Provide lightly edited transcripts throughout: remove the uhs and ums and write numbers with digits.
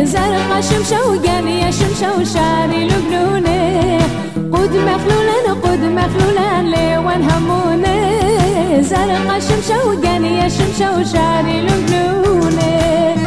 زرقا شمشة وقانية شمشة وشاري لبنوني قد مخلولا ليوان هموني زرقا شمشة وقانية شمشة وشاري لبنوني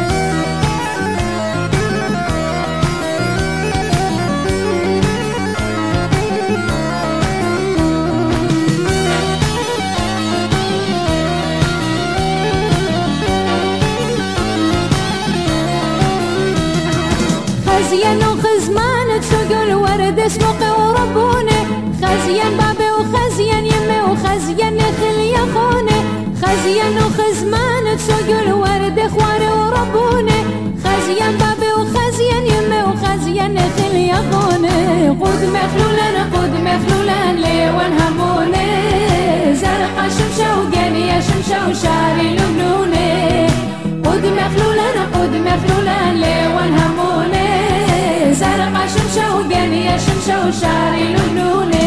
خزيان وخزمان تسوق الورد اسمقي وربوني خزيان بابي وخزيان يمي وخزيان نخل يخوني خزيان وخزمان تسوق الورد اخواني وربوني خزيان بابي وخزيان يمي وخزيان نخل يخوني قد مخلولا ليوان هموني زرقا شمشة وقانية شمشة وشاري لبنوني قد مخلولا ليوان هموني زرقا شمشة وقانية شمشة وشاري لبنوني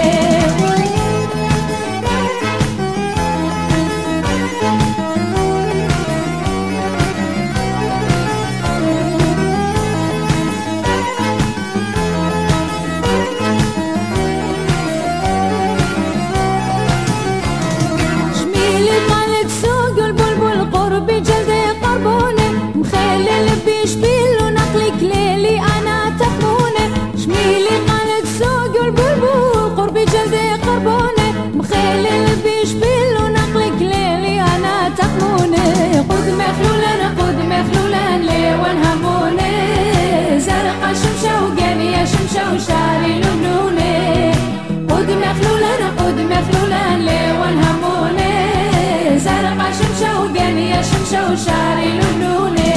شميلي طالت سوق البلبل قربي جلدي قربوني مخيل بيشبيل ونقلك ليلي أنا تحموني شميلي قالت سوق البلبل قربي جلدي قربوني مخيل بيشبيل ونقلك ليلي أنا تحموني قد مخلولا ليوان هموني زرقا شمشة وقانية شمشة وشاري لبنوني قد مخلولا ليوان هموني زرقا شمشة وقانية شمشة وشاري لبنوني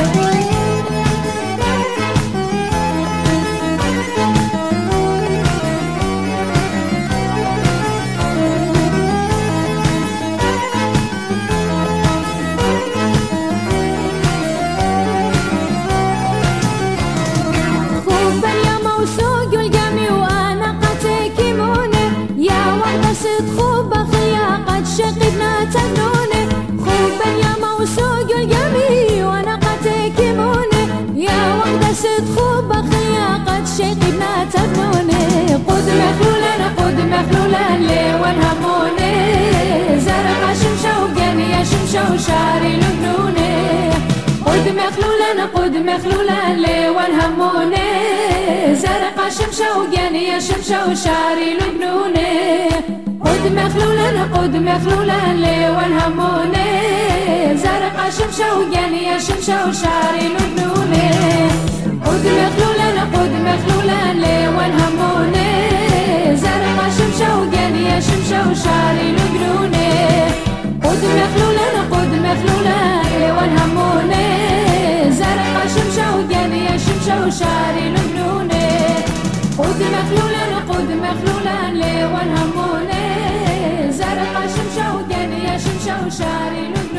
شقبنا تهنوني خوبا يا موسوق القمي وانا قد كيموني يا وحدة ست خوبا خياقة شقبنا تهنوني قد مخلولا ليوان هموني زرقا شمشة وقانية شمشة وشاري لبنوني قد مخلولا ليوان هموني زرقا شمشة وقانية شمشة وشاري لبنوني قد مخلولا ليوان هموني زرقا شمشة وقانية شمشة وشاري لبنوني قد مخلولا ليوان هموني زرقا شمشة وقانية شمشة وشاري لبنوني قد مخلولا ليوان هموني زرقا شمشة وقانية شمشة وشاري لبنوني قد مخلولا ليوان هموني زرقا شمشة وقانية شمشة وشاري لبنوني